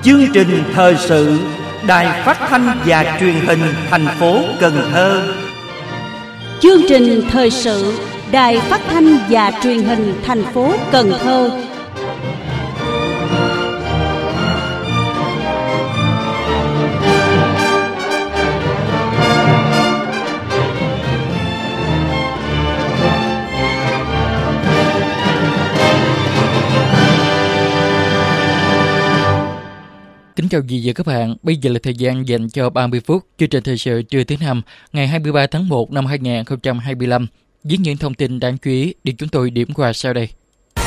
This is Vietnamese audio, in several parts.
chương trình thời sự Đài Phát thanh và Truyền hình thành phố Cần Thơ. Chương trình thời sự Đài Phát thanh và Truyền hình thành phố Cần Thơ. Kính chào quý vị và các bạn, bây giờ là thời gian dành cho 30 phút chương trình thời sự trưa thứ Năm, ngày 23 tháng 1 năm 2025, với những thông tin đáng chú ý được chúng tôi điểm qua sau đây.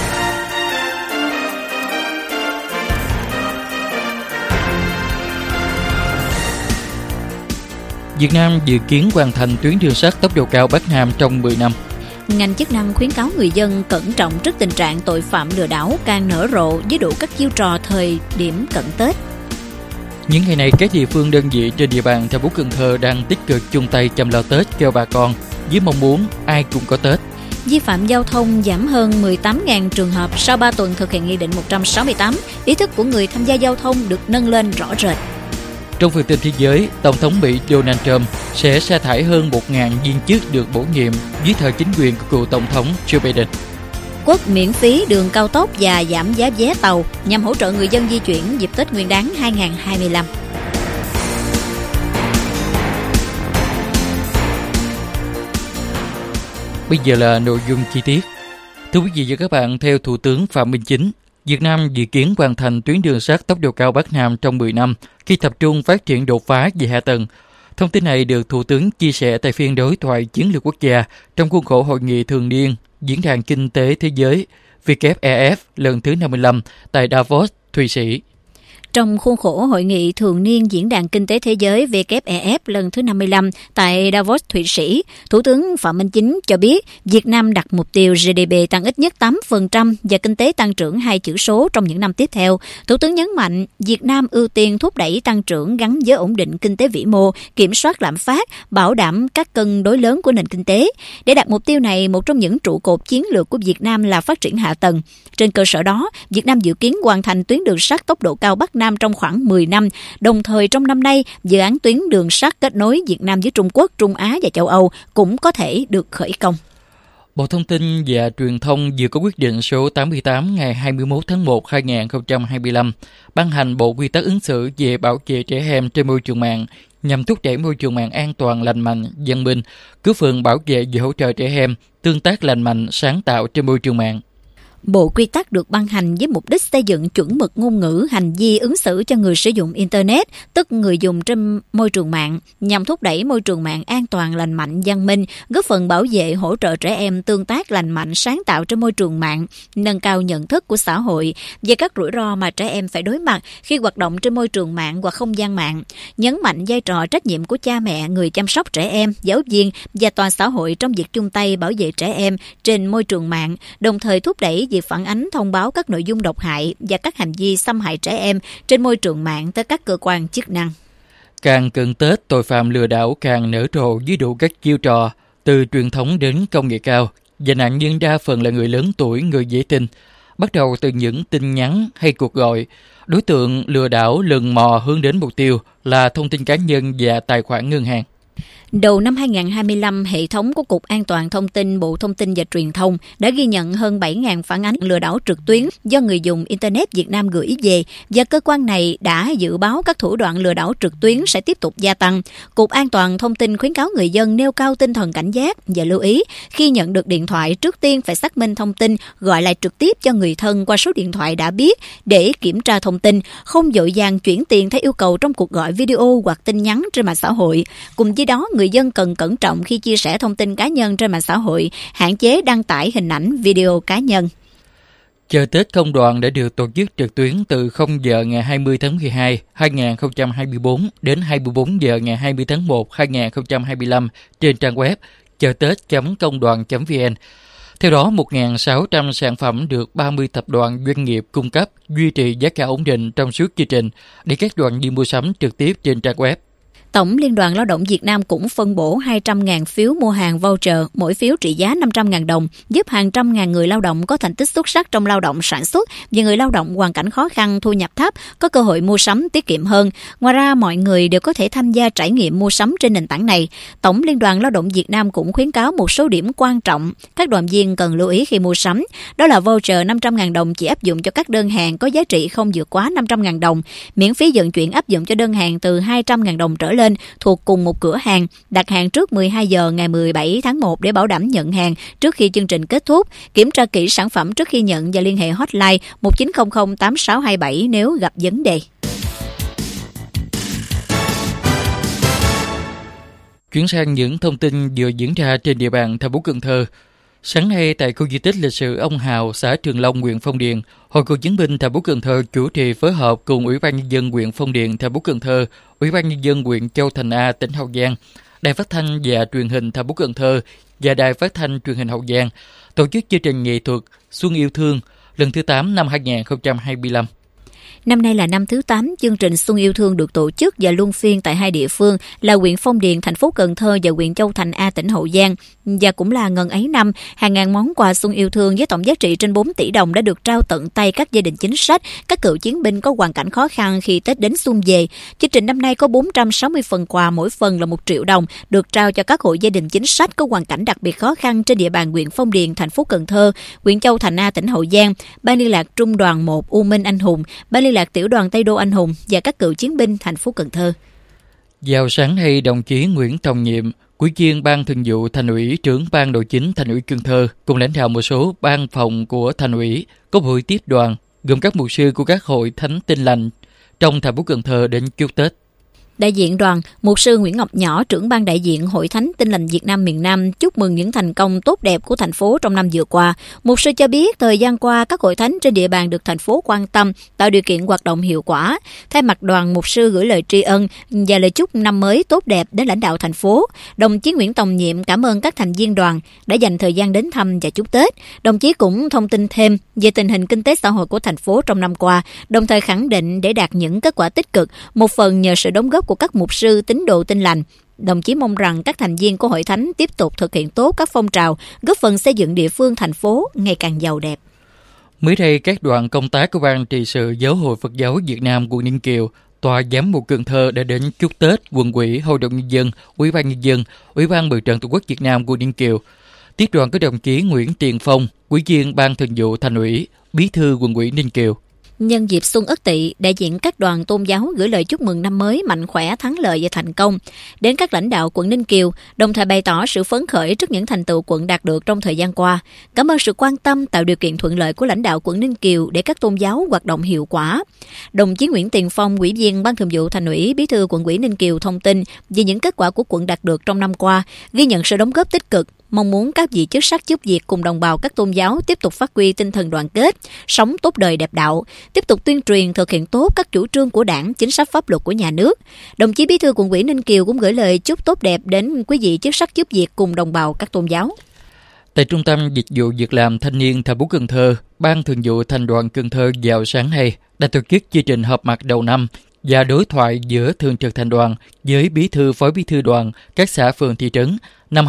Việt Nam dự kiến hoàn thành tuyến đường sắt tốc độ cao Bắc Nam trong 10 năm. Ngành chức năng khuyến cáo người dân cẩn trọng trước tình trạng tội phạm lừa đảo càng nở rộ với đủ các chiêu trò thời điểm cận Tết. Những ngày này, các địa phương đơn vị trên địa bàn thành phố Cần Thơ đang tích cực chung tay chăm lo Tết cho bà con với mong muốn ai cũng có Tết. Vi phạm giao thông giảm hơn 18.000 trường hợp sau 3 tuần thực hiện Nghị định 168. Ý thức của người tham gia giao thông được nâng lên rõ rệt. Trong phần tin thế giới, Tổng thống Mỹ Donald Trump sẽ sa thải hơn 1.000 viên chức được bổ nhiệm dưới thời chính quyền của cựu Tổng thống Joe Biden. Quốc miễn phí đường cao tốc và giảm giá vé tàu nhằm hỗ trợ người dân di chuyển dịp Tết Nguyên đán 2025. Bây giờ là nội dung chi tiết. Thưa quý vị và các bạn, theo Thủ tướng Phạm Minh Chính, Việt Nam dự kiến hoàn thành tuyến đường sắt tốc độ cao Bắc Nam trong 10 năm khi tập trung phát triển đột phá về hạ tầng. Thông tin này được Thủ tướng chia sẻ tại phiên đối thoại chiến lược quốc gia trong khuôn khổ hội nghị thường niên Diễn đàn Kinh tế Thế giới WEF lần thứ 55 tại Davos, Thụy Sĩ. Trong khuôn khổ hội nghị thường niên Diễn đàn Kinh tế Thế giới WEF lần thứ 55 tại Davos, Thụy Sĩ, Thủ tướng Phạm Minh Chính cho biết Việt Nam đặt mục tiêu GDP tăng ít nhất 8% và kinh tế tăng trưởng 2 chữ số trong những năm tiếp theo. Thủ tướng nhấn mạnh Việt Nam ưu tiên thúc đẩy tăng trưởng gắn với ổn định kinh tế vĩ mô, kiểm soát lạm phát, bảo đảm các cân đối lớn của nền kinh tế. Để đạt mục tiêu này, một trong những trụ cột chiến lược của Việt Nam là phát triển hạ tầng. Trên cơ sở đó, Việt Nam dự kiến hoàn thành tuyến đường sắt tốc độ cao Bắc Nam trong khoảng 10 năm. Đồng thời trong năm nay, dự án tuyến đường sắt kết nối Việt Nam với Trung Quốc, Trung Á và châu Âu cũng có thể được khởi công. Bộ Thông tin và Truyền thông vừa có quyết định số 88 ngày 21 tháng 1 2025 ban hành Bộ Quy tắc ứng xử về bảo vệ trẻ em trên môi trường mạng nhằm thúc đẩy môi trường mạng an toàn, lành mạnh, văn minh, cứu phần bảo vệ và hỗ trợ trẻ em tương tác lành mạnh, sáng tạo trên môi trường mạng. Bộ quy tắc được ban hành với mục đích xây dựng chuẩn mực ngôn ngữ, hành vi ứng xử cho người sử dụng Internet, tức người dùng trên môi trường mạng, nhằm thúc đẩy môi trường mạng an toàn, lành mạnh, văn minh, góp phần bảo vệ, hỗ trợ trẻ em tương tác lành mạnh, sáng tạo trên môi trường mạng, nâng cao nhận thức của xã hội về các rủi ro mà trẻ em phải đối mặt khi hoạt động trên môi trường mạng hoặc không gian mạng, nhấn mạnh vai trò trách nhiệm của cha mẹ, người chăm sóc trẻ em, giáo viên và toàn xã hội trong việc chung tay bảo vệ trẻ em trên môi trường mạng, đồng thời thúc đẩy việc phản ánh thông báo các nội dung độc hại và các hành vi xâm hại trẻ em trên môi trường mạng tới các cơ quan chức năng. Càng cận Tết, tội phạm lừa đảo càng nở rộ với đủ các chiêu trò, từ truyền thống đến công nghệ cao, và nạn nhân đa phần là người lớn tuổi, người dễ tin. Bắt đầu từ những tin nhắn hay cuộc gọi, đối tượng lừa đảo lần mò hướng đến mục tiêu là thông tin cá nhân và tài khoản ngân hàng. Đầu năm 2025, hệ thống của Cục An toàn Thông tin Bộ Thông tin và Truyền thông đã ghi nhận hơn 7.000 phản ánh lừa đảo trực tuyến do người dùng Internet Việt Nam gửi về, và cơ quan này đã dự báo các thủ đoạn lừa đảo trực tuyến sẽ tiếp tục gia tăng. Cục An toàn Thông tin khuyến cáo người dân nêu cao tinh thần cảnh giác và lưu ý khi nhận được điện thoại, trước tiên phải xác minh thông tin, gọi lại trực tiếp cho người thân qua số điện thoại đã biết để kiểm tra thông tin, không vội vàng chuyển tiền theo yêu cầu trong cuộc gọi video hoặc tin nhắn trên mạng xã hội. Cùng với đó, người dân cần cẩn trọng khi chia sẻ thông tin cá nhân trên mạng xã hội, hạn chế đăng tải hình ảnh, video cá nhân. Chợ Tết Công đoàn đã được tổ chức trực tuyến từ 0 giờ ngày 20 tháng 12, 2024 đến 24 giờ ngày 20 tháng 1, 2025 trên trang web chợtết.công đoàn.vn. Theo đó, 1.600 sản phẩm được 30 tập đoàn doanh nghiệp cung cấp, duy trì giá cả ổn định trong suốt chương trình để các đoàn viên mua sắm trực tiếp trên trang web. Tổng Liên đoàn Lao động Việt Nam cũng phân bổ 200.000 phiếu mua hàng voucher, mỗi phiếu trị giá 500.000 đồng, giúp hàng trăm ngàn người lao động có thành tích xuất sắc trong lao động sản xuất và người lao động hoàn cảnh khó khăn, thu nhập thấp có cơ hội mua sắm tiết kiệm hơn. Ngoài ra, mọi người đều có thể tham gia trải nghiệm mua sắm trên nền tảng này. Tổng Liên đoàn Lao động Việt Nam cũng khuyến cáo một số điểm quan trọng các đoàn viên cần lưu ý khi mua sắm. Đó là voucher 500.000 đồng chỉ áp dụng cho các đơn hàng có giá trị không vượt quá 500.000 đồng. Miễn phí vận chuyển áp dụng cho đơn hàng từ 200.000 đồng trở lên thuộc cùng một cửa hàng. Đặt hàng trước 12 giờ ngày 17 tháng 1 để bảo đảm nhận hàng trước khi chương trình kết thúc. Kiểm tra kỹ sản phẩm trước khi nhận và liên hệ hotline 1900 8627 nếu gặp vấn đề. Chuyển sang những thông tin vừa diễn ra trên địa bàn thành phố Cần Thơ. Sáng nay tại khu di tích lịch sử Ông Hào, xã Trường Long, huyện Phong Điền, Hội Cựu chiến binh thành phố Cần Thơ chủ trì phối hợp cùng Ủy ban nhân dân huyện Phong Điền thành phố Cần Thơ, Ủy ban nhân dân huyện Châu Thành A tỉnh Hậu Giang, Đài Phát thanh và Truyền hình thành phố Cần Thơ và Đài Phát thanh Truyền hình Hậu Giang tổ chức chương trình nghệ thuật Xuân Yêu Thương lần thứ 8 năm 2025. Năm nay là năm thứ 8 chương trình Xuân Yêu Thương được tổ chức và luân phiên tại hai địa phương là huyện Phong Điền, thành phố Cần Thơ và huyện Châu Thành A, tỉnh Hậu Giang. Và cũng là ngần ấy năm, hàng ngàn món quà Xuân Yêu Thương với tổng giá trị trên 4 tỷ đồng đã được trao tận tay các gia đình chính sách, các cựu chiến binh có hoàn cảnh khó khăn khi Tết đến xuân về. Chương trình năm nay có 460 phần quà, mỗi phần là 1 triệu đồng, được trao cho các hộ gia đình chính sách có hoàn cảnh đặc biệt khó khăn trên địa bàn huyện Phong Điền, thành phố Cần Thơ, huyện Châu Thành A, tỉnh Hậu Giang, Ban liên lạc Trung đoàn 1 U Minh Anh Hùng, Ban liên lạc Tiểu đoàn Tây Đô Anh Hùng và các cựu chiến binh thành phố Cần Thơ. Vào sáng nay, đồng chí Nguyễn Tòng Nhiệm, Ủy viên Ban Thường vụ Thành ủy, trưởng Ban Nội chính Thành ủy Cần Thơ cùng lãnh đạo một số ban phòng của Thành ủy có buổi tiếp đoàn gồm các mục sư của các hội Thánh Tin Lành trong thành phố Cần Thơ đến chúc Tết. Đại diện đoàn, mục sư Nguyễn Ngọc Nhỏ, trưởng ban đại diện Hội Thánh Tin Lành Việt Nam miền Nam chúc mừng những thành công tốt đẹp của thành phố trong năm vừa qua. Mục sư cho biết thời gian qua các hội thánh trên địa bàn được thành phố quan tâm, tạo điều kiện hoạt động hiệu quả. Thay mặt đoàn, mục sư gửi lời tri ân và lời chúc năm mới tốt đẹp đến lãnh đạo thành phố. Đồng chí Nguyễn Tòng Nhiệm cảm ơn các thành viên đoàn đã dành thời gian đến thăm và chúc Tết. Đồng chí cũng thông tin thêm về tình hình kinh tế xã hội của thành phố trong năm qua, đồng thời khẳng định để đạt những kết quả tích cực, một phần nhờ sự đóng góp của các mục sư tín đồ Tin Lành. Đồng chí mong rằng các thành viên của hội thánh tiếp tục thực hiện tốt các phong trào, góp phần xây dựng địa phương thành phố ngày càng giàu đẹp. Mới đây, các đoàn công tác của Ban trị sự Giáo hội Phật giáo Việt Nam quận Ninh Kiều, Tòa Giám mục Cần Thơ đã đến chúc Tết quận ủy, Hội đồng nhân dân, Ủy ban nhân dân, Ủy ban Mặt trận Tổ quốc Việt Nam quận Ninh Kiều. Tiếp đoàn có đồng chí Nguyễn Tiền Phong, Ủy viên Ban Thường vụ Thành ủy, Bí thư quận ủy Ninh Kiều. Nhân dịp Xuân Ất Tỵ, đại diện các đoàn tôn giáo gửi lời chúc mừng năm mới mạnh khỏe, thắng lợi và thành công đến các lãnh đạo quận Ninh Kiều, đồng thời bày tỏ sự phấn khởi trước những thành tựu quận đạt được trong thời gian qua. Cảm ơn sự quan tâm, tạo điều kiện thuận lợi của lãnh đạo quận Ninh Kiều để các tôn giáo hoạt động hiệu quả. Đồng chí Nguyễn Tiền Phong, Ủy viên Ban Thường vụ Thành ủy, Bí thư quận ủy Ninh Kiều thông tin về những kết quả của quận đạt được trong năm qua, ghi nhận sự đóng góp tích cực, mong muốn các vị chức sắc giúp việc cùng đồng bào các tôn giáo tiếp tục phát huy tinh thần đoàn kết, sống tốt đời đẹp đạo, tiếp tục tuyên truyền thực hiện tốt các chủ trương của Đảng, chính sách pháp luật của nhà nước. Đồng chí Bí thư quận ủy Ninh Kiều cũng gửi lời chúc tốt đẹp đến quý vị chức sắc giúp việc cùng đồng bào các tôn giáo. Tại Trung tâm Dịch vụ Việc làm Thanh niên thành phố Cần Thơ, Ban Thường vụ Thành đoàn Cần Thơ vào sáng nay đã tổ chức chương trình họp mặt đầu năm và đối thoại giữa Thường trực Thành đoàn với Bí thư, Phó Bí thư đoàn các xã phường thị trấn năm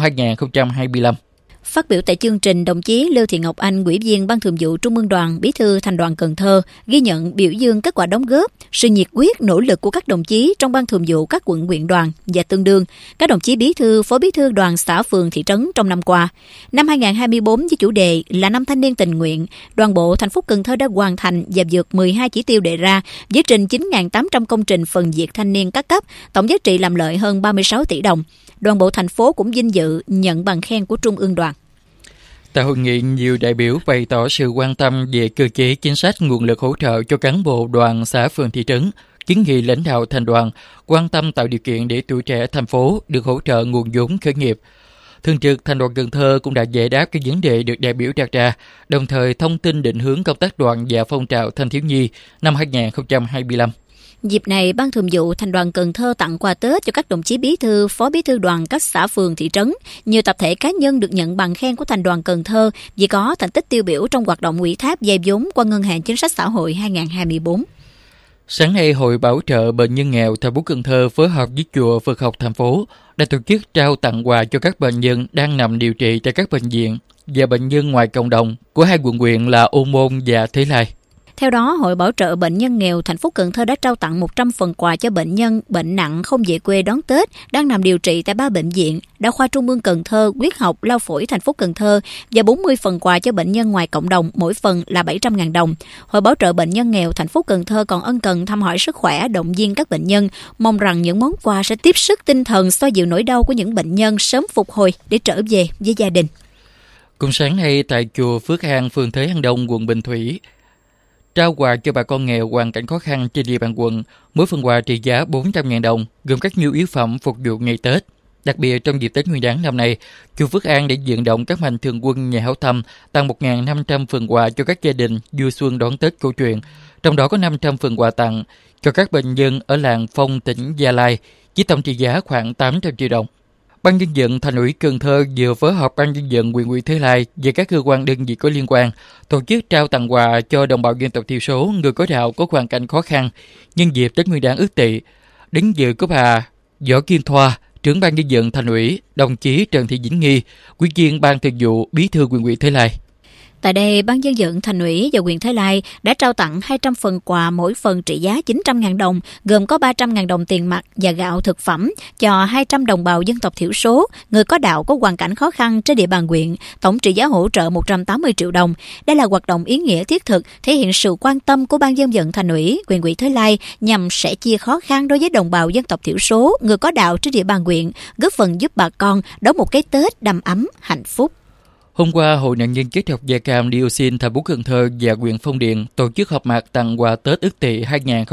2025. Phát biểu tại chương trình, đồng chí Lưu Thị Ngọc Anh, Ủy viên Ban Thường vụ Trung ương Đoàn, Bí thư Thành đoàn Cần Thơ ghi nhận, biểu dương kết quả đóng góp, sự nhiệt huyết, nỗ lực của các đồng chí trong Ban Thường vụ các quận, huyện, đoàn và tương đương các đồng chí Bí thư, Phó Bí thư đoàn xã phường thị trấn trong năm qua. Năm 2024 với chủ đề là năm thanh niên tình nguyện, Đoàn bộ thành phố Cần Thơ đã hoàn thành và vượt 12 chỉ tiêu đề ra với trên 9.800 công trình phần việc thanh niên các cấp, tổng giá trị làm lợi hơn 36 tỷ đồng. Đoàn bộ thành phố cũng vinh dự nhận bằng khen của Trung ương Đoàn. Tại hội nghị, nhiều đại biểu bày tỏ sự quan tâm về cơ chế chính sách nguồn lực hỗ trợ cho cán bộ đoàn xã phường thị trấn, kiến nghị lãnh đạo thành đoàn quan tâm tạo điều kiện để tuổi trẻ thành phố được hỗ trợ nguồn vốn khởi nghiệp. Thường trực Thành đoàn Cần Thơ cũng đã giải đáp các vấn đề được đại biểu đặt ra, đồng thời thông tin định hướng công tác đoàn và phong trào thanh thiếu nhi năm 2025. Dịp này, Ban Thường vụ Thành đoàn Cần Thơ tặng quà Tết cho các đồng chí Bí thư, Phó Bí thư đoàn các xã phường thị trấn. Nhiều tập thể cá nhân được nhận bằng khen của Thành đoàn Cần Thơ vì có thành tích tiêu biểu trong hoạt động ủy thác vay vốn qua Ngân hàng Chính sách Xã hội 2024. Sáng nay, Hội Bảo trợ Bệnh nhân nghèo thành phố Cần Thơ phối hợp với Chùa Phật học thành phố đã tổ chức trao tặng quà cho các bệnh nhân đang nằm điều trị tại các bệnh viện và bệnh nhân ngoài cộng đồng của hai quận huyện là Ô Môn và Thới Lai. Theo đó, Hội Bảo trợ Bệnh nhân nghèo thành phố Cần Thơ đã trao tặng 100 phần quà cho bệnh nhân bệnh nặng không về quê đón Tết đang nằm điều trị tại 3 bệnh viện: Đa khoa Trung ương Cần Thơ, Huyết học, Lao phổi thành phố Cần Thơ, và 40 phần quà cho bệnh nhân ngoài cộng đồng, mỗi phần là 700.000 đồng. Hội Bảo trợ Bệnh nhân nghèo thành phố Cần Thơ còn ân cần thăm hỏi sức khỏe, động viên các bệnh nhân, mong rằng những món quà sẽ tiếp sức tinh thần, xoa dịu nỗi đau của những bệnh nhân sớm phục hồi để trở về với gia đình. Cùng sáng nay tại chùa Phước An, phường Thới An Đông, quận Bình Thủy, trao quà cho bà con nghèo hoàn cảnh khó khăn trên địa bàn quận, mỗi phần quà trị giá 400.000 đồng, gồm các nhu yếu phẩm phục vụ ngày Tết. Đặc biệt trong dịp Tết Nguyên đán năm nay, chùa Phước An đã vận động các mạnh thường quân nhà hảo tâm tặng 1.500 phần quà cho các gia đình vui xuân đón Tết cổ truyền, trong đó có 500 phần quà tặng cho các bệnh nhân ở làng Phong, tỉnh Gia Lai, với tổng trị giá khoảng 800 triệu đồng. Ban Nhân dân Thành ủy Cần Thơ vừa phối hợp Ban Nhân dân huyện ủy Thới Lai và các cơ quan đơn vị có liên quan tổ chức trao tặng quà cho đồng bào dân tộc thiểu số, người có đạo có hoàn cảnh khó khăn nhân dịp Tết Nguyên đán Ất Tỵ. Đến dự có bà Võ Kim Thoa, trưởng Ban Nhân dân Thành ủy, đồng chí Trần Thị Vĩnh Nghi, Ủy viên Ban Thường vụ, Bí thư huyện ủy Thới Lai. Tại đây, Ban Nhân dân Thành ủy và huyện Thới Lai đã trao tặng 200 phần quà, mỗi phần trị giá 900.000 đồng, gồm có 300.000 đồng tiền mặt và gạo thực phẩm cho 200 đồng bào dân tộc thiểu số, người có đạo có hoàn cảnh khó khăn trên địa bàn huyện, tổng trị giá hỗ trợ 180 triệu đồng. Đây là hoạt động ý nghĩa thiết thực, thể hiện sự quan tâm của Ban Nhân dân Thành ủy, huyện ủy Thới Lai nhằm sẻ chia khó khăn đối với đồng bào dân tộc thiểu số, người có đạo trên địa bàn huyện, góp phần giúp bà con đón một cái Tết đầm ấm, hạnh phúc. Hôm qua, Hội nạn nhân chất độc da cam dioxin thành phố Cần Thơ và huyện Phong Điền tổ chức họp mặt tặng quà Tết Ất Tỵ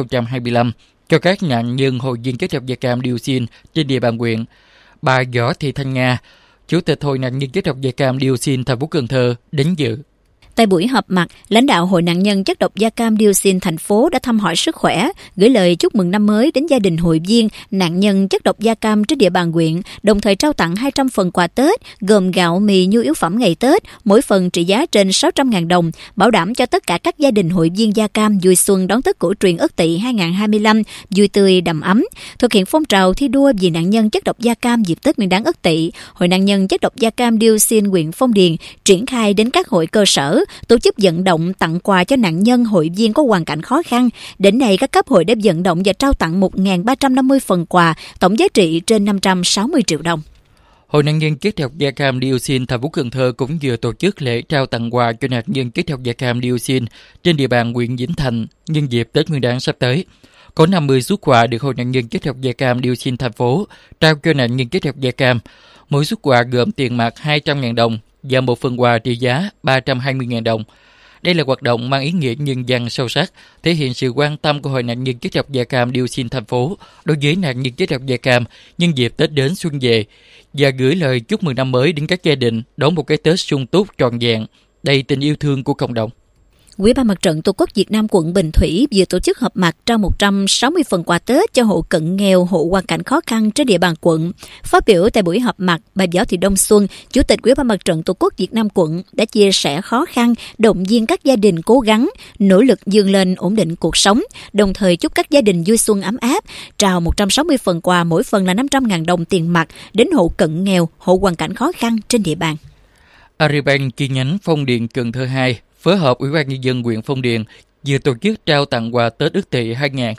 2025 cho các nạn nhân hội viên chất độc da cam dioxin trên địa bàn huyện. Bà Võ Thị Thanh Nga, Chủ tịch Hội nạn nhân chất độc da cam dioxin thành phố Cần Thơ đến dự. Tại buổi họp mặt, lãnh đạo Hội nạn nhân chất độc da cam dioxin thành phố đã thăm hỏi sức khỏe, gửi lời chúc mừng năm mới đến gia đình hội viên nạn nhân chất độc da cam trên địa bàn huyện, đồng thời trao tặng 200 phần quà Tết gồm gạo, mì, nhu yếu phẩm ngày Tết, mỗi phần trị giá trên 600.000 đồng, bảo đảm cho tất cả các gia đình hội viên da cam vui xuân đón Tết cổ truyền Ất Tỵ 2025 vui tươi đầm ấm. Thực hiện phong trào thi đua vì nạn nhân chất độc da cam dịp Tết Nguyên đán Ất Tỵ, Hội nạn nhân chất độc da cam dioxin huyện Phong Điền triển khai đến các hội cơ sở, tổ chức vận động tặng quà cho nạn nhân hội viên có hoàn cảnh khó khăn. Đến nay, các cấp hội đã vận động và trao tặng 1.350 phần quà, tổng giá trị trên 560 triệu đồng. Hội nạn nhân chất độc da cam dioxin thành phố Cần Thơ cũng vừa tổ chức lễ trao tặng quà cho nạn nhân chất độc da cam dioxin trên địa bàn huyện Vĩnh Thạnh nhân dịp Tết Nguyên đán sắp tới. Có 50 suất quà được Hội nạn nhân chất độc da cam dioxin thành phố trao cho nạn nhân chất độc da cam. Mỗi suất quà gồm tiền mặt 200.000 đồng và một phần quà trị giá 320.000 đồng. Đây là hoạt động mang ý nghĩa nhân văn sâu sắc, thể hiện sự quan tâm của Hội nạn nhân chất độc da cam dioxin thành phố đối với nạn nhân chất độc da cam nhân dịp Tết đến xuân về, và gửi lời chúc mừng năm mới đến các gia đình đón một cái Tết sung túc trọn vẹn, đầy tình yêu thương của cộng đồng. Ủy ban Mặt trận Tổ quốc Việt Nam quận Bình Thủy vừa tổ chức họp mặt trao 160 phần quà Tết cho hộ cận nghèo, hộ hoàn cảnh khó khăn trên địa bàn quận. Phát biểu tại buổi họp mặt, bà Võ Thị Đông Xuân, Chủ tịch Ủy ban Mặt trận Tổ quốc Việt Nam quận đã chia sẻ khó khăn, động viên các gia đình cố gắng, nỗ lực vươn lên ổn định cuộc sống, đồng thời chúc các gia đình vui xuân ấm áp, trao 160 phần quà, mỗi phần là 500.000 đồng tiền mặt đến hộ cận nghèo, hộ hoàn cảnh khó khăn trên địa bàn. Agribank chi nhánh Phong Điền Cần Thơ 2 phối hợp Ủy ban Nhân dân huyện Phong Điền vừa tổ chức trao tặng quà Tết Ất Tỵ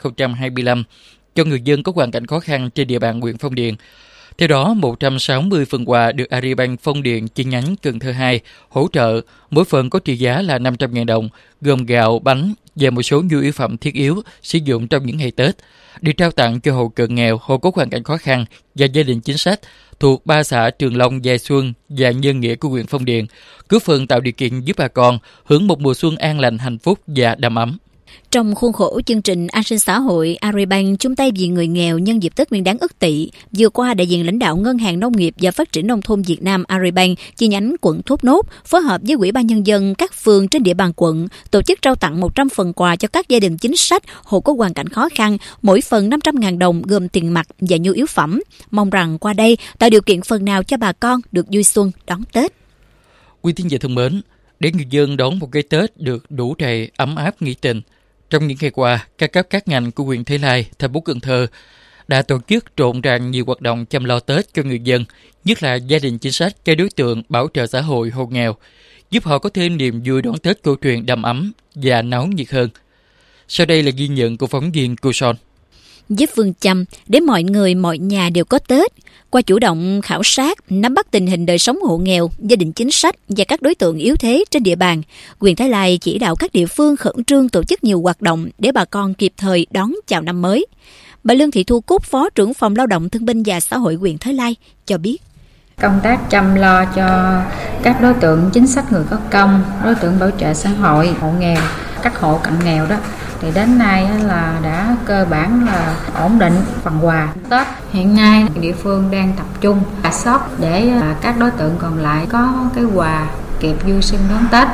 2025 cho người dân có hoàn cảnh khó khăn trên địa bàn huyện Phong Điền. Theo đó, 160 phần quà được Agribank Phong Điền chi nhánh Cần Thơ 2 hỗ trợ, mỗi phần có trị giá là 500.000 đồng, gồm gạo, bánh và một số nhu yếu phẩm thiết yếu sử dụng trong những ngày Tết, được trao tặng cho hộ cận nghèo, hộ có hoàn cảnh khó khăn và gia đình chính sách thuộc 3 xã Trường Long, Giai Xuân và Nhân Nghĩa của huyện Phong Điền, góp phần tạo điều kiện giúp bà con hưởng một mùa xuân an lành, hạnh phúc và đầm ấm. Trong khuôn khổ chương trình an sinh xã hội Agribank chung tay vì người nghèo nhân dịp Tết Nguyên đán Ất Tỵ, vừa qua đại diện lãnh đạo Ngân hàng Nông nghiệp và Phát triển Nông thôn Việt Nam Agribank chi nhánh quận Thốt Nốt phối hợp với Ủy ban Nhân dân các phường trên địa bàn quận tổ chức trao tặng 100 phần quà cho các gia đình chính sách, hộ có hoàn cảnh khó khăn, mỗi phần 500.000 đồng gồm tiền mặt và nhu yếu phẩm. Mong rằng qua đây tạo điều kiện phần nào cho bà con được vui xuân đón Tết. Quý thính giả thân mến, để người dân đón một cái Tết được đủ đầy ấm áp nghĩa tình, Trong những ngày qua, các cấp các ngành của huyện Thới Lai, thành phố Cần Thơ đã tổ chức rộn ràng nhiều hoạt động chăm lo Tết cho người dân, nhất là gia đình chính sách cho đối tượng bảo trợ xã hội hộ nghèo, giúp họ có thêm niềm vui đón Tết cổ truyền đầm ấm và náo nhiệt hơn. Sau đây là ghi nhận của phóng viên Cô Son. Với phương châm để mọi người mọi nhà đều có Tết, qua chủ động khảo sát, nắm bắt tình hình đời sống hộ nghèo, gia đình chính sách và các đối tượng yếu thế trên địa bàn, huyện Thới Lai chỉ đạo các địa phương khẩn trương tổ chức nhiều hoạt động để bà con kịp thời đón chào năm mới. Bà Lương Thị Thu Cúc, Phó trưởng phòng Lao động Thương binh và Xã hội huyện Thới Lai cho biết. Công tác chăm lo cho các đối tượng chính sách người có công, đối tượng bảo trợ xã hội, hộ nghèo, các hộ cận nghèo đó, thì đến nay là đã cơ bản là ổn định phần quà Tết. Hiện nay địa phương đang tập trung rà soát để các đối tượng còn lại có cái quà kịp vui xuân đón Tết.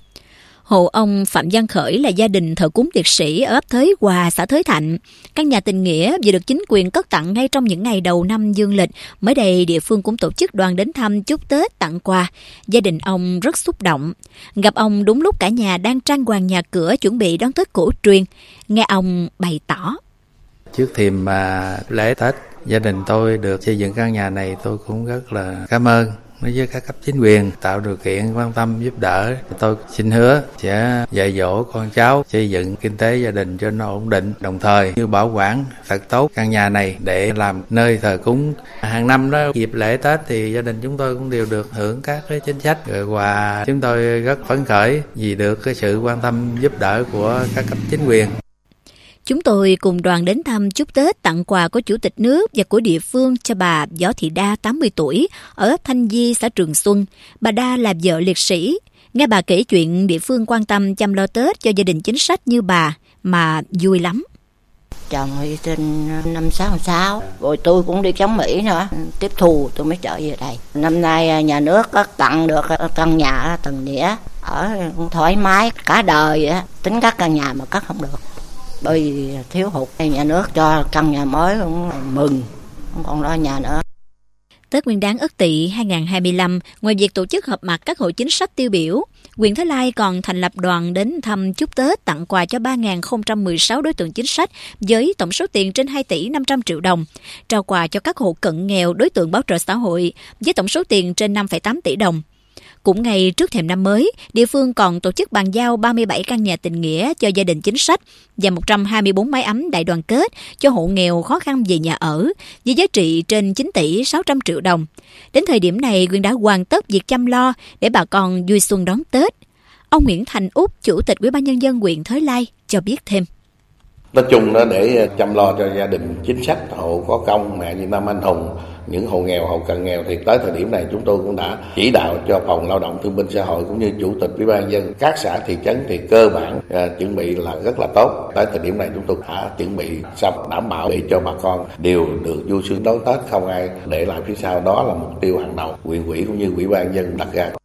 Hộ ông Phạm Văn Khởi là gia đình thờ cúng liệt sĩ ở ấp Thới Hòa, xã Thới Thạnh. Căn nhà tình nghĩa vừa được chính quyền cất tặng ngay trong những ngày đầu năm dương lịch. Mới đây, địa phương cũng tổ chức đoàn đến thăm chúc Tết tặng quà. Gia đình ông rất xúc động. Gặp ông đúng lúc cả nhà đang trang hoàng nhà cửa chuẩn bị đón Tết cổ truyền. Nghe ông bày tỏ. Trước thềm lễ Tết, gia đình tôi được xây dựng căn nhà này, tôi cũng rất là cảm ơn đối với các cấp chính quyền tạo điều kiện quan tâm giúp đỡ. Tôi xin hứa sẽ dạy dỗ con cháu xây dựng kinh tế gia đình cho nó ổn định, đồng thời như bảo quản thật tốt căn nhà này để làm nơi thờ cúng. Hàng năm đó dịp lễ Tết thì gia đình chúng tôi cũng đều được hưởng các cái chính sách và chúng tôi rất phấn khởi vì được cái sự quan tâm giúp đỡ của các cấp chính quyền. Chúng tôi cùng đoàn đến thăm chúc Tết tặng quà của Chủ tịch nước và của địa phương cho bà Võ Thị Đa, 80 tuổi, ở ấp Thanh Di, xã Trường Xuân. Bà Đa là vợ liệt sĩ. Nghe bà kể chuyện địa phương quan tâm chăm lo Tết cho gia đình chính sách như bà mà vui lắm. Chồng hy sinh năm 66, rồi tôi cũng đi chống Mỹ nữa. Tiếp thu tôi mới trở về đây. Năm nay nhà nước có tặng được căn nhà tình nghĩa, ở thoải mái cả đời. Tính các căn nhà mà cất không được. Bởi vì thiếu hụt, nhà nước cho căn nhà mới cũng mừng, không còn lo nhà nữa. Tết Nguyên đán Ất Tỵ 2025, ngoài việc tổ chức họp mặt các hộ chính sách tiêu biểu, huyện Thới Lai còn thành lập đoàn đến thăm chúc Tết tặng quà cho 3.016 đối tượng chính sách với tổng số tiền trên 2 tỷ 500 triệu đồng, trao quà cho các hộ cận nghèo, đối tượng bảo trợ xã hội với tổng số tiền trên 5,8 tỷ đồng. Cũng ngay trước thềm năm mới, địa phương còn tổ chức bàn giao 37 căn nhà tình nghĩa cho gia đình chính sách và 124 mái ấm đại đoàn kết cho hộ nghèo khó khăn về nhà ở với giá trị trên 9 tỷ 600 triệu đồng. Đến thời điểm này, huyện đã hoàn tất việc chăm lo để bà con vui xuân đón Tết. Ông Nguyễn Thành Úc, Chủ tịch Ủy ban Nhân dân huyện Thới Lai cho biết thêm. Nói chung đó, để chăm lo cho gia đình chính sách, hộ có công, mẹ Việt Nam anh hùng, những hộ nghèo, hộ cận nghèo, thì tới thời điểm này chúng tôi cũng đã chỉ đạo cho Phòng Lao động Thương binh Xã hội cũng như Chủ tịch Ủy ban Nhân dân các xã thị trấn thì cơ bản chuẩn bị là rất là tốt. Tới thời điểm này chúng tôi đã chuẩn bị xong, đảm bảo để cho bà con đều được vui xuân đón Tết, không ai để lại phía sau. Đó là mục tiêu hàng đầu huyện ủy cũng như Ủy ban Nhân dân đặt ra.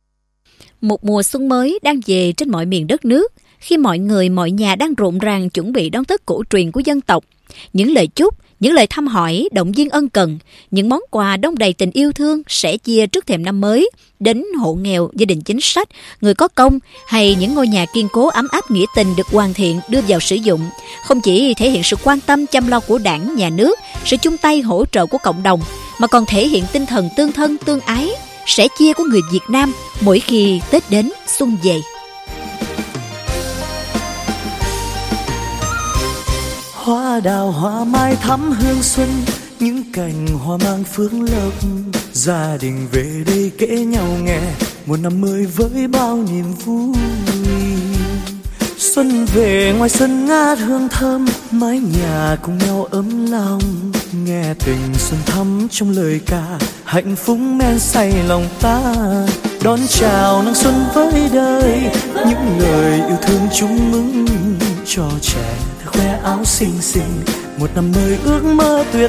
Một mùa xuân mới đang về trên mọi miền đất nước, khi mọi người mọi nhà đang rộn ràng chuẩn bị đón Tết cổ truyền của dân tộc. Những lời chúc, những lời thăm hỏi, động viên ân cần, những món quà đong đầy tình yêu thương sẻ chia trước thềm năm mới đến hộ nghèo, gia đình chính sách, người có công hay những ngôi nhà kiên cố ấm áp nghĩa tình được hoàn thiện đưa vào sử dụng, không chỉ thể hiện sự quan tâm chăm lo của Đảng, Nhà nước, sự chung tay hỗ trợ của cộng đồng, mà còn thể hiện tinh thần tương thân tương ái, sẻ chia của người Việt Nam mỗi khi Tết đến xuân về. Hoa đào hoa mai thắm hương xuân, những cành hoa mang phước lộc. Gia đình về đây kể nhau nghe một năm mới với bao niềm vui. Xuân về ngoài sân ngát hương thơm, mái nhà cùng nhau ấm lòng. Nghe tình xuân thắm trong lời ca, hạnh phúc men say lòng ta. Đón chào nắng xuân với đời, những lời yêu thương chung mừng cho trẻ khoe áo xinh xinh, một năm mới ước mơ tuyệt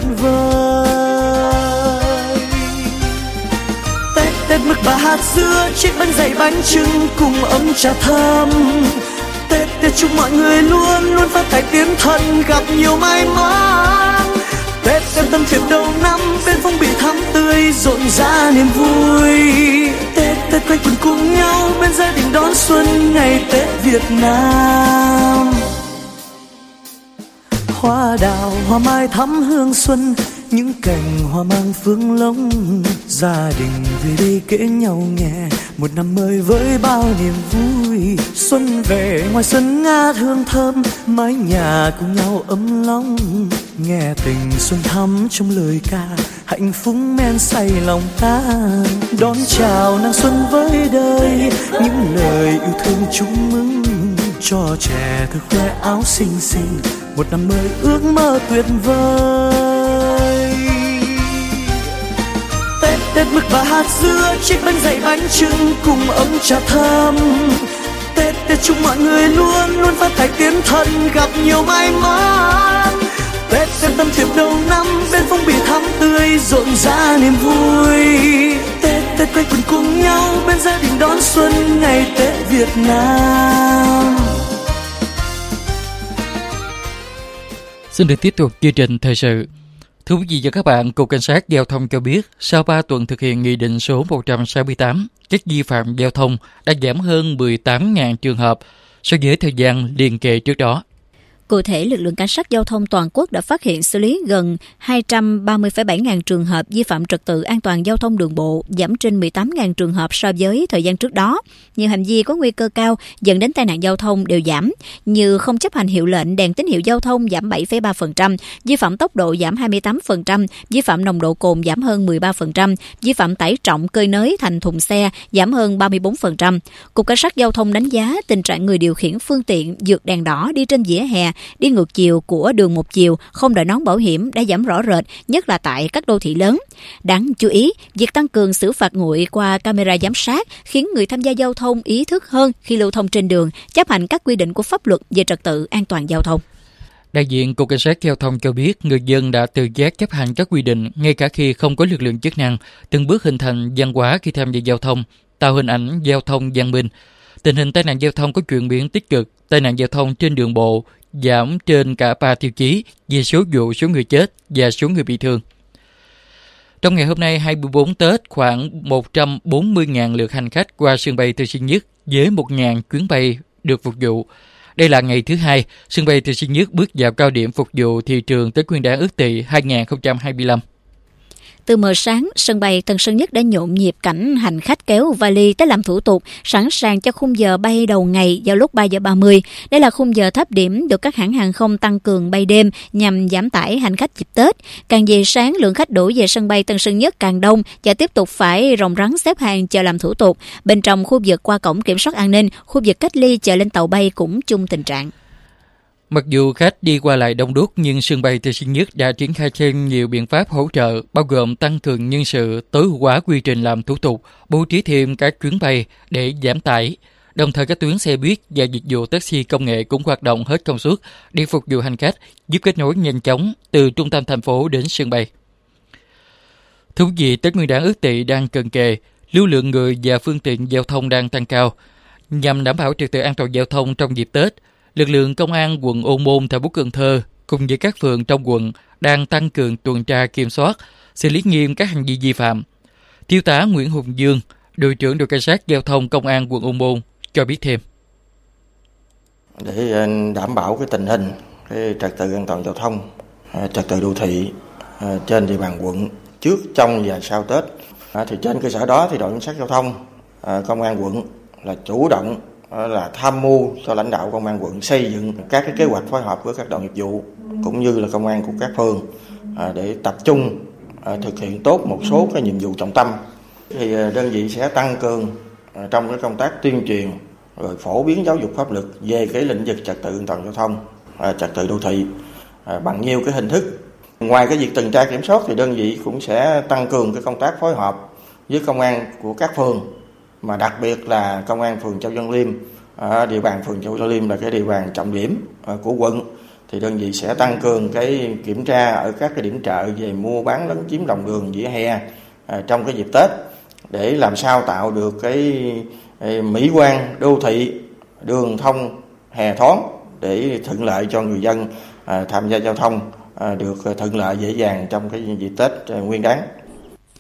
vời. Tết Tết mực bà hạt dưa, chiếc bánh dày bánh trưng cùng ấm trà thơm. Tết Tết chúc mọi người luôn luôn phát tài tiến thân, gặp nhiều may mắn. Tết Tết tâm thiệp đầu năm, bên phong bì thắm tươi rộn rã niềm vui. Tết Tết quây quần cùng nhau bên gia đình đón xuân ngày Tết Việt Nam. hoa đào hoa mai thắm hương xuân, những cành hoa mang phương lông. Gia đình về đây kể nhau nghe một năm mới với bao niềm vui. Xuân về ngoài sân ngát hương thơm, mái nhà cùng nhau ấm lòng. Nghe tình xuân thắm trong lời ca, hạnh phúc men say lòng ta. Đón chào nàng xuân với đời, những lời yêu thương chúc mừng. Cho trẻ thơ khoe áo xinh xinh, một năm mới ước mơ tuyệt vời. Tết mực và hạt dưa, chiếc bánh dày bánh chưng cùng ấm trà thơm. Tết chúc mọi người luôn luôn phát tài tiến thân, gặp nhiều may mắn. Tết tâm thiệp đầu năm, bên phong bì thắm tươi rộn rã niềm vui. Tết quây quần cùng nhau bên gia đình đón xuân ngày Tết Việt Nam. Xin được tiếp tục chương trình thời sự. Thưa quý vị và các bạn, Cục Cảnh sát Giao thông cho biết, sau 3 tuần thực hiện Nghị định số 168, các vi phạm giao thông đã giảm hơn 18.000 trường hợp so với thời gian liền kề trước đó. Cụ thể, lực lượng cảnh sát giao thông toàn quốc đã phát hiện xử lý gần 230,7 ngàn trường hợp vi phạm trật tự an toàn giao thông đường bộ, giảm trên 18.000 trường hợp so với thời gian trước đó. Nhiều hành vi có nguy cơ cao dẫn đến tai nạn giao thông đều giảm, như không chấp hành hiệu lệnh đèn tín hiệu giao thông giảm 7,3%, vi phạm tốc độ giảm 28%, vi phạm nồng độ cồn giảm hơn 13%, vi phạm tải trọng cơi nới thành thùng xe giảm hơn 34%. Cục Cảnh sát giao thông đánh giá tình trạng người điều khiển phương tiện vượt đèn đỏ đi trên vỉa hè, đi ngược chiều của đường một chiều, không đội nón bảo hiểm đã giảm rõ rệt, nhất là tại các đô thị lớn. Đáng chú ý, việc tăng cường xử phạt nguội qua camera giám sát khiến người tham gia giao thông ý thức hơn khi lưu thông trên đường, chấp hành các quy định của pháp luật về trật tự an toàn giao thông. Đại diện Cục Cảnh sát Giao thông cho biết người dân đã tự giác chấp hành các quy định ngay cả khi không có lực lượng chức năng, từng bước hình thành văn hóa khi tham gia giao thông, tạo hình ảnh giao thông văn minh. Tình hình tai nạn giao thông có chuyển biến tích cực, tai nạn giao thông trên đường bộ giảm trên cả 3 tiêu chí về số vụ, số người chết và số người bị thương. Trong ngày hôm nay 24 Tết, khoảng 140.000 lượt hành khách qua sân bay Tân Sơn Nhất với 1.000 chuyến bay được phục vụ. Đây là ngày thứ hai, sân bay Tân Sơn Nhất bước vào cao điểm phục vụ thị trường Tết Nguyên đán Ất Tỵ 2025. Từ mờ sáng, sân bay Tân Sơn Nhất đã nhộn nhịp cảnh hành khách kéo vali tới làm thủ tục, sẵn sàng cho khung giờ bay đầu ngày vào lúc 3 giờ 30. Đây là khung giờ thấp điểm được các hãng hàng không tăng cường bay đêm nhằm giảm tải hành khách dịp Tết. Càng về sáng, lượng khách đổ về sân bay Tân Sơn Nhất càng đông và tiếp tục phải ròng rắn xếp hàng chờ làm thủ tục. Bên trong khu vực qua cổng kiểm soát an ninh, khu vực cách ly chờ lên tàu bay cũng chung tình trạng. Mặc dù khách đi qua lại đông đúc nhưng sân bay Tân Sơn Nhất đã triển khai thêm nhiều biện pháp hỗ trợ, bao gồm tăng cường nhân sự, tối ưu hóa quy trình làm thủ tục, bố trí thêm các chuyến bay để giảm tải. Đồng thời các tuyến xe buýt và dịch vụ taxi công nghệ cũng hoạt động hết công suất để phục vụ hành khách, giúp kết nối nhanh chóng từ trung tâm thành phố đến sân bay. Thưa quý vị, Tết Nguyên đán Ất Tỵ đang cận kề, lưu lượng người và phương tiện giao thông đang tăng cao. Nhằm đảm bảo trật tự an toàn giao thông trong dịp Tết, lực lượng công an quận Ô Môn, thành phố Cần Thơ cùng với các phường trong quận đang tăng cường tuần tra kiểm soát, xử lý nghiêm các hành vi vi phạm. Thiếu tá Nguyễn Hùng Dương, đội trưởng đội cảnh sát giao thông công an quận Ô Môn cho biết thêm. Để đảm bảo cái tình hình cái trật tự an toàn giao thông, trật tự đô thị trên địa bàn quận trước, trong và sau Tết, thì trên cơ sở đó thì đội cảnh sát giao thông công an quận là chủ động là tham mưu cho lãnh đạo công an quận xây dựng các cái kế hoạch phối hợp với các đội nghiệp vụ cũng như là công an của các phường để tập trung thực hiện tốt một số cái nhiệm vụ trọng tâm. Thì đơn vị sẽ tăng cường trong cái công tác tuyên truyền rồi phổ biến giáo dục pháp luật về cái lĩnh vực trật tự an toàn giao thông, trật tự đô thị bằng nhiều cái hình thức. Ngoài cái việc tuần tra kiểm soát thì đơn vị cũng sẽ tăng cường cái công tác phối hợp với công an của các phường, mà đặc biệt là công an phường Châu Văn Liêm, địa bàn phường Châu Văn Liêm là cái địa bàn trọng điểm của quận, thì đơn vị sẽ tăng cường cái kiểm tra ở các cái điểm chợ về mua bán lấn chiếm lòng đường vỉa hè trong cái dịp Tết để làm sao tạo được cái mỹ quan đô thị, đường thông hè thoáng để thuận lợi cho người dân tham gia giao thông được thuận lợi dễ dàng trong cái dịp Tết Nguyên đán.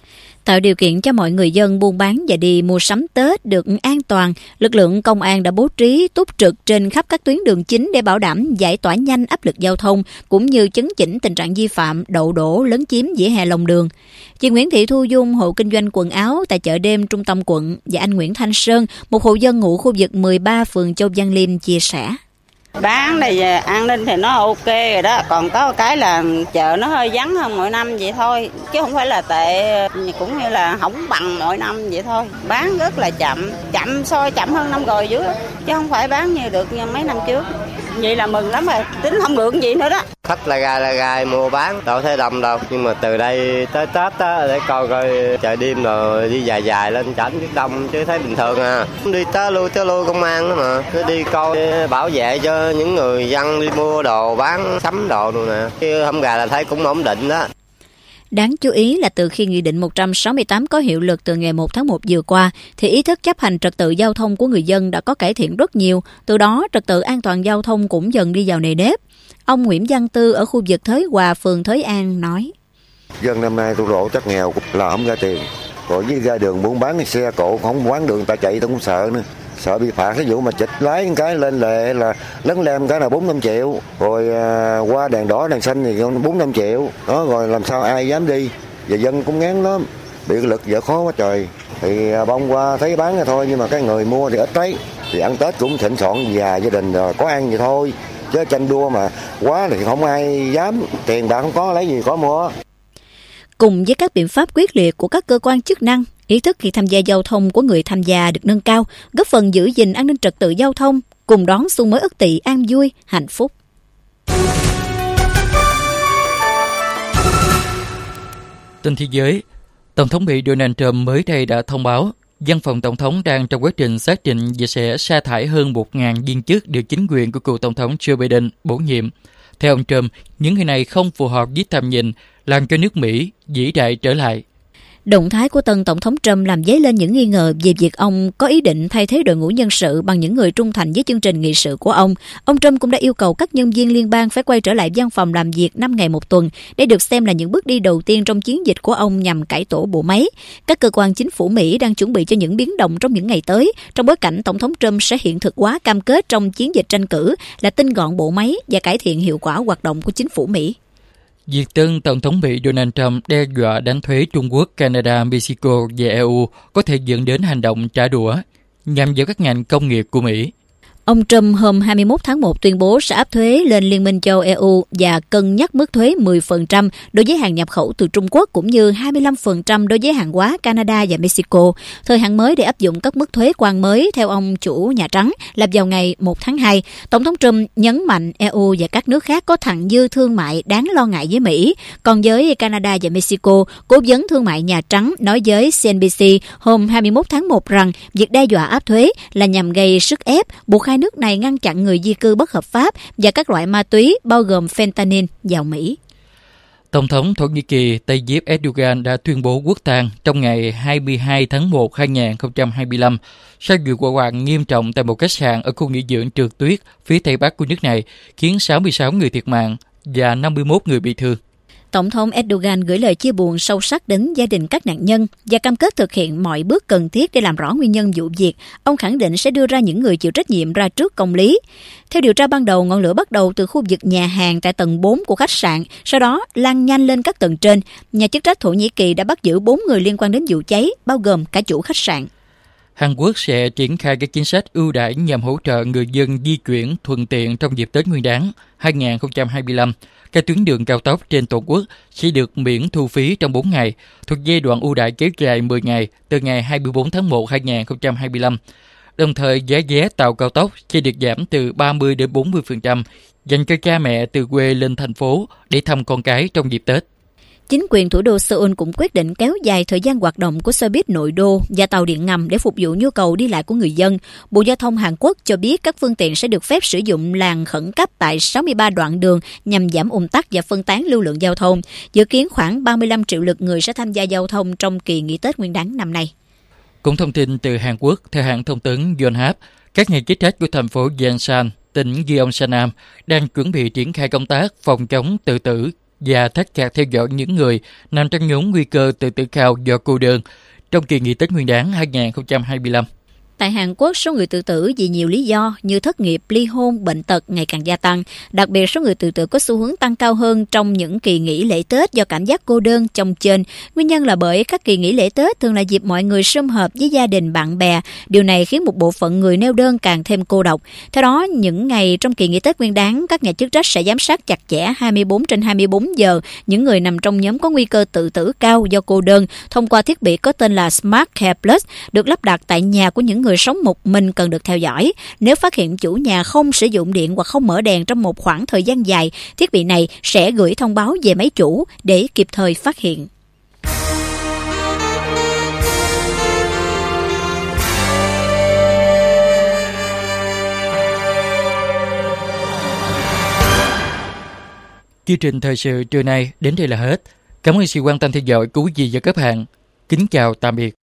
Tạo điều kiện cho mọi người dân buôn bán và đi mua sắm Tết được an toàn, lực lượng công an đã bố trí túc trực trên khắp các tuyến đường chính để bảo đảm giải tỏa nhanh áp lực giao thông, cũng như chấn chỉnh tình trạng vi phạm, đậu đổ, lấn chiếm vỉa hè lòng đường. Chị Nguyễn Thị Thu Dung, hộ kinh doanh quần áo tại chợ đêm trung tâm quận, và anh Nguyễn Thanh Sơn, một hộ dân ngụ khu vực 13 phường Châu Văn Liêm chia sẻ. Bán này an ninh thì nó ok rồi đó, còn có cái là chợ nó hơi vắng hơn mỗi năm vậy thôi, chứ không phải là tệ, cũng như là không bằng mỗi năm vậy thôi. Bán rất là chậm hơn năm rồi dưới, chứ không phải bán như được như mấy năm trước. Vậy là mừng lắm rồi, tính không được gì nữa đó. Khách là gai mua bán, đâu thấy đông đâu, nhưng mà từ đây tới Tết á, để coi chợ đêm rồi đi dài lên tránh chút đông, chứ thấy bình thường à. Đi tới lui công an đó mà, cứ đi coi bảo vệ cho những người dân đi mua đồ, bán sắm đồ nữa nè, chứ không gà là thấy cũng ổn định đó. Đáng chú ý là từ khi Nghị định 168 có hiệu lực từ ngày 1 tháng 1 vừa qua, thì ý thức chấp hành trật tự giao thông của người dân đã có cải thiện rất nhiều. Từ đó, trật tự an toàn giao thông cũng dần đi vào nề nếp. Ông Nguyễn Văn Tư ở khu vực Thới Hòa, phường Thới An nói. Dân năm nay tôi độ chắc nghèo là không ra tiền. Rồi với ra đường muốn bán cái xe cộ không quán đường ta chạy tôi cũng sợ nữa. Sợ bị phạt, ví dụ mà chịch lái cái lên lệ là lấn lem cái là 4-5 triệu. Rồi qua đèn đỏ đèn xanh thì 4-5 triệu. Đó rồi làm sao ai dám đi. Và dân cũng ngán lắm. Bị lực vợ khó quá trời. Thì bông qua thấy bán rồi thôi, nhưng mà cái người mua thì ít đấy. Thì ăn Tết cũng thịnh soạn và gia đình rồi có ăn vậy thôi. Chứ tranh đua mà quá thì không ai dám, tiền bạc không có lấy gì có mua. Cùng với các biện pháp quyết liệt của các cơ quan chức năng, ý thức khi tham gia giao thông của người tham gia được nâng cao, góp phần giữ gìn an ninh trật tự giao thông, cùng đón xuân mới Ất Tỵ an vui, hạnh phúc. Tin thế giới, Tổng thống Mỹ Donald Trump mới đây đã thông báo Văn phòng Tổng thống đang trong quá trình xác định và sẽ sa thải hơn 1.000 viên chức được chính quyền của cựu Tổng thống Joe Biden bổ nhiệm. Theo ông Trump, những người này không phù hợp với tầm nhìn, làm cho nước Mỹ vĩ đại trở lại. Động thái của tân Tổng thống Trump làm dấy lên những nghi ngờ về việc ông có ý định thay thế đội ngũ nhân sự bằng những người trung thành với chương trình nghị sự của ông. Ông Trump cũng đã yêu cầu các nhân viên liên bang phải quay trở lại văn phòng làm việc 5 ngày một tuần, để được xem là những bước đi đầu tiên trong chiến dịch của ông nhằm cải tổ bộ máy. Các cơ quan chính phủ Mỹ đang chuẩn bị cho những biến động trong những ngày tới, trong bối cảnh Tổng thống Trump sẽ hiện thực hóa cam kết trong chiến dịch tranh cử là tinh gọn bộ máy và cải thiện hiệu quả hoạt động của chính phủ Mỹ. Việc tân Tổng thống Mỹ Donald Trump đe dọa đánh thuế Trung Quốc, Canada, Mexico và EU có thể dẫn đến hành động trả đũa nhằm vào các ngành công nghiệp của Mỹ. Ông Trump hôm 21 tháng 1 tuyên bố sẽ áp thuế lên Liên minh châu EU và cân nhắc mức thuế 10% đối với hàng nhập khẩu từ Trung Quốc, cũng như 25% đối với hàng hóa Canada và Mexico. Thời hạn mới để áp dụng các mức thuế quan mới theo ông chủ Nhà Trắng là vào ngày 1 tháng 2. Tổng thống Trump nhấn mạnh EU và các nước khác có thặng dư thương mại đáng lo ngại với Mỹ. Còn với Canada và Mexico, Cố vấn thương mại Nhà Trắng nói với CNBC hôm 21 tháng 1 rằng việc đe dọa áp thuế là nhằm gây sức ép buộc hai nước này ngăn chặn người di cư bất hợp pháp và các loại ma túy bao gồm fentanyl vào Mỹ. Tổng thống Thổ Nhĩ Kỳ Tayyip Erdogan đã tuyên bố quốc tang trong ngày 22 tháng 1 2025 sau vụ hỏa hoạn nghiêm trọng tại một khách sạn ở khu nghỉ dưỡng trượt tuyết phía tây bắc của nước này, khiến 66 người thiệt mạng và 51 người bị thương. Tổng thống Erdogan gửi lời chia buồn sâu sắc đến gia đình các nạn nhân và cam kết thực hiện mọi bước cần thiết để làm rõ nguyên nhân vụ việc. Ông khẳng định sẽ đưa ra những người chịu trách nhiệm ra trước công lý. Theo điều tra ban đầu, ngọn lửa bắt đầu từ khu vực nhà hàng tại tầng 4 của khách sạn, sau đó lan nhanh lên các tầng trên. Nhà chức trách Thổ Nhĩ Kỳ đã bắt giữ 4 người liên quan đến vụ cháy, bao gồm cả chủ khách sạn. Hàn Quốc sẽ triển khai các chính sách ưu đãi nhằm hỗ trợ người dân di chuyển thuận tiện trong dịp Tết Nguyên đán 2025. Các tuyến đường cao tốc trên toàn quốc sẽ được miễn thu phí trong 4 ngày, thuộc giai đoạn ưu đãi kéo dài 10 ngày từ ngày 24 tháng 1 2025. Đồng thời, giá vé tàu cao tốc sẽ được giảm từ 30 đến 40% dành cho cha mẹ từ quê lên thành phố để thăm con cái trong dịp Tết. Chính quyền thủ đô Seoul cũng quyết định kéo dài thời gian hoạt động của xe buýt nội đô và tàu điện ngầm để phục vụ nhu cầu đi lại của người dân. Bộ Giao thông Hàn Quốc cho biết các phương tiện sẽ được phép sử dụng làn khẩn cấp tại 63 đoạn đường nhằm giảm ùn tắc và phân tán lưu lượng giao thông. Dự kiến khoảng 35 triệu lượt người sẽ tham gia giao thông trong kỳ nghỉ Tết Nguyên đán năm nay. Cũng thông tin từ Hàn Quốc, theo hãng thông tấn Yonhap, các nhà chức trách của thành phố Yeonsan, tỉnh Gyeongsang, đang chuẩn bị triển khai công tác phòng chống tự tử và thắt chặt theo dõi những người nằm trong nhóm nguy cơ tự tử cao do cô đơn trong kỳ nghỉ Tết Nguyên đán 2025. Tại Hàn Quốc, số người tự tử vì nhiều lý do như thất nghiệp, ly hôn, bệnh tật ngày càng gia tăng. Đặc biệt, số người tự tử có xu hướng tăng cao hơn trong những kỳ nghỉ lễ Tết do cảm giác cô đơn, chồng chênh. Nguyên nhân là bởi các kỳ nghỉ lễ Tết thường là dịp mọi người sum họp với gia đình, bạn bè. Điều này khiến một bộ phận người neo đơn càng thêm cô độc. Theo đó, những ngày trong kỳ nghỉ Tết Nguyên đán, các nhà chức trách sẽ giám sát chặt chẽ 24/24 giờ những người nằm trong nhóm có nguy cơ tự tử cao do cô đơn thông qua thiết bị có tên là Smart Care Plus, được lắp đặt tại nhà của những người sống một mình cần được theo dõi. Nếu phát hiện chủ nhà không sử dụng điện hoặc không mở đèn trong một khoảng thời gian dài, thiết bị này sẽ gửi thông báo về máy chủ để kịp thời phát hiện. Chương trình thời sự trưa nay đến đây là hết. Cảm ơn sự quan tâm theo dõi của quý vị và các bạn. Kính chào tạm biệt.